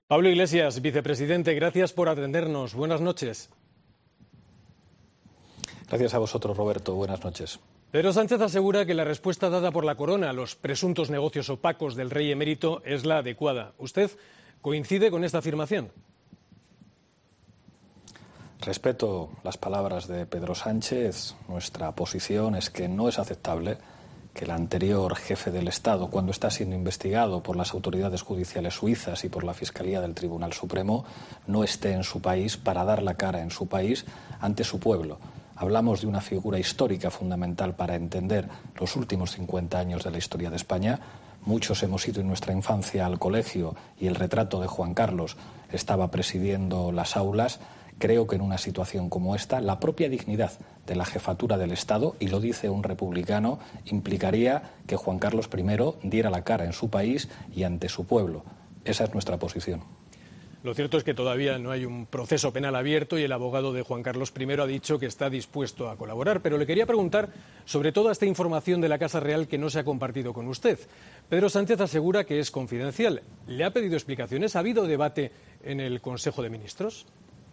Pablo Iglesias, vicepresidente, gracias por atendernos. Buenas noches. Gracias a vosotros, Roberto. Buenas noches. Pedro Sánchez asegura que la respuesta dada por la Corona a los presuntos negocios opacos del rey emérito es la adecuada. ¿Usted coincide con esta afirmación? Respeto las palabras de Pedro Sánchez. Nuestra posición es que no es aceptable que el anterior jefe del Estado, cuando está siendo investigado por las autoridades judiciales suizas y por la Fiscalía del Tribunal Supremo, no esté en su país para dar la cara en su país ante su pueblo. Hablamos de una figura histórica fundamental para entender los últimos 50 años de la historia de España. Muchos hemos ido en nuestra infancia al colegio y el retrato de Juan Carlos estaba presidiendo las aulas. Creo que en una situación como esta, la propia dignidad de la jefatura del Estado, y lo dice un republicano, implicaría que Juan Carlos I diera la cara en su país y ante su pueblo. Esa es nuestra posición. Lo cierto es que todavía no hay un proceso penal abierto y el abogado de Juan Carlos I ha dicho que está dispuesto a colaborar. Pero le quería preguntar sobre toda esta información de la Casa Real que no se ha compartido con usted. Pedro Sánchez asegura que es confidencial. ¿Le ha pedido explicaciones? ¿Ha habido debate en el Consejo de Ministros?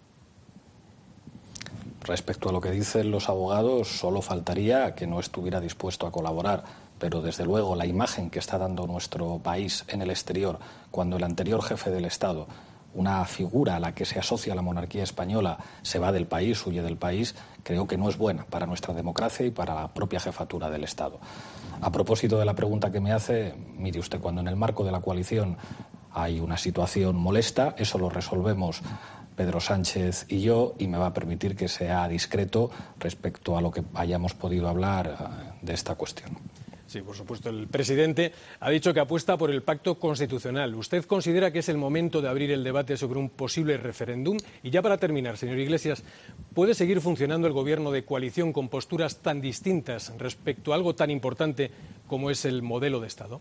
Respecto a lo que dicen los abogados, solo faltaría que no estuviera dispuesto a colaborar. Pero desde luego la imagen que está dando nuestro país en el exterior, cuando el anterior jefe del Estado, una figura a la que se asocia la monarquía española, se va del país, huye del país, creo que no es buena para nuestra democracia y para la propia jefatura del Estado. A propósito de la pregunta que me hace, mire usted, cuando en el marco de la coalición hay una situación molesta, eso lo resolvemos Pedro Sánchez y yo, y me va a permitir que sea discreto respecto a lo que hayamos podido hablar de esta cuestión. Sí, por supuesto. El presidente ha dicho que apuesta por el pacto constitucional. ¿Usted considera que es el momento de abrir el debate sobre un posible referéndum? Y ya para terminar, señor Iglesias, ¿puede seguir funcionando el gobierno de coalición con posturas tan distintas respecto a algo tan importante como es el modelo de Estado?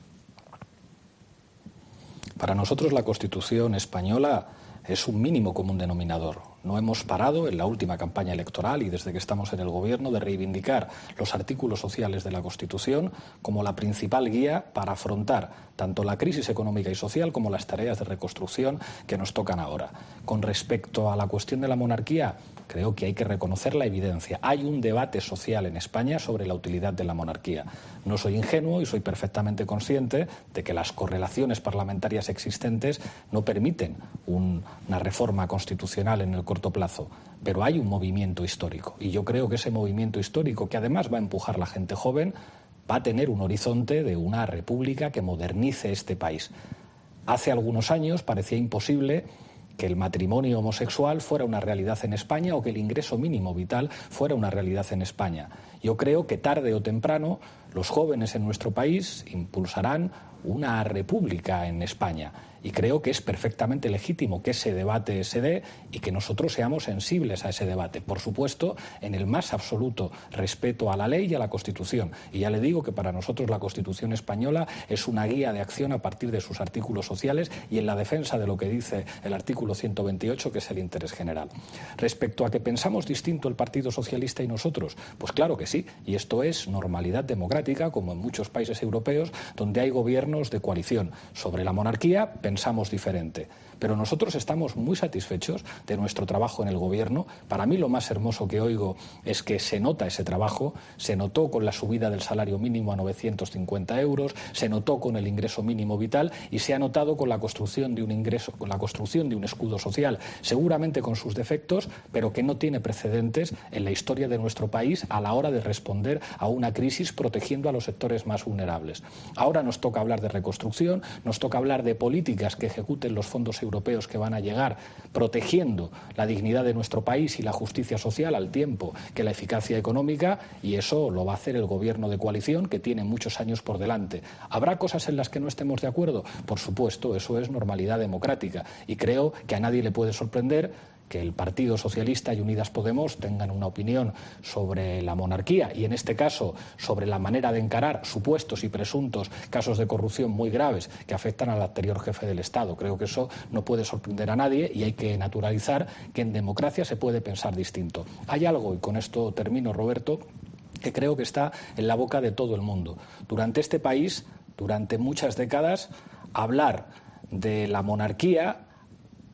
Para nosotros la Constitución española es un mínimo común denominador. No hemos parado en la última campaña electoral y desde que estamos en el Gobierno de reivindicar los artículos sociales de la Constitución como la principal guía para afrontar tanto la crisis económica y social como las tareas de reconstrucción que nos tocan ahora. Con respecto a la cuestión de la monarquía, creo que hay que reconocer la evidencia. Hay un debate social en España sobre la utilidad de la monarquía. No soy ingenuo y soy perfectamente consciente de que las correlaciones parlamentarias existentes no permiten una reforma constitucional en el corto plazo, pero hay un movimiento histórico y yo creo que ese movimiento histórico, que además va a empujar la gente joven, va a tener un horizonte de una república que modernice este país. Hace algunos años parecía imposible que el matrimonio homosexual fuera una realidad en España o que el ingreso mínimo vital fuera una realidad en España. Yo creo que tarde o temprano los jóvenes en nuestro país impulsarán una república en España y creo que es perfectamente legítimo que ese debate se dé y que nosotros seamos sensibles a ese debate. Por supuesto, en el más absoluto respeto a la ley y a la Constitución. Y ya le digo que para nosotros la Constitución española es una guía de acción a partir de sus artículos sociales y en la defensa de lo que dice el artículo 128, que es el interés general. Respecto a que pensamos distinto el Partido Socialista y nosotros, pues claro que sí, y esto es normalidad democrática, como en muchos países europeos donde hay gobiernos de coalición. Sobre la monarquía pensamos diferente, pero nosotros estamos muy satisfechos de nuestro trabajo en el Gobierno. Para mí lo más hermoso que oigo es que se nota ese trabajo, se notó con la subida del salario mínimo a 950 euros, se notó con el ingreso mínimo vital y se ha notado con la construcción de un ingreso, con la construcción de un escudo social, seguramente con sus defectos, pero que no tiene precedentes en la historia de nuestro país a la hora de responder a una crisis protegiendo a los sectores más vulnerables. Ahora nos toca hablar de reconstrucción, nos toca hablar de políticas que ejecuten los fondos europeos que van a llegar, protegiendo la dignidad de nuestro país y la justicia social al tiempo que la eficacia económica, y eso lo va a hacer el gobierno de coalición, que tiene muchos años por delante. ¿Habrá cosas en las que no estemos de acuerdo? Por supuesto, eso es normalidad democrática y creo que a nadie le puede sorprender que el Partido Socialista y Unidas Podemos tengan una opinión sobre la monarquía y, en este caso, sobre la manera de encarar supuestos y presuntos casos de corrupción muy graves que afectan al anterior jefe del Estado. Creo que eso no puede sorprender a nadie y hay que naturalizar que en democracia se puede pensar distinto. Hay algo, y con esto termino, Roberto, que creo que está en la boca de todo el mundo. Durante este país, durante muchas décadas, hablar de la monarquía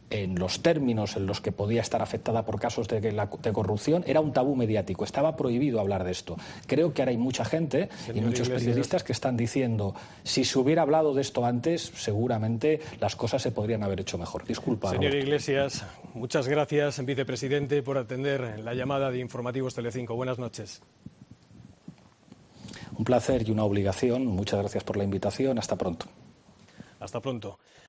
en los términos en los que podía estar afectada por casos de corrupción, era un tabú mediático, estaba prohibido hablar de esto. Creo que ahora hay mucha gente y muchos periodistas que están diciendo, si se hubiera hablado de esto antes, seguramente las cosas se podrían haber hecho mejor. Disculpa, Señor Roberto. Iglesias, muchas gracias, vicepresidente, por atender la llamada de Informativos Telecinco. Buenas noches. Un placer y una obligación. Muchas gracias por la invitación. Hasta pronto. Hasta pronto.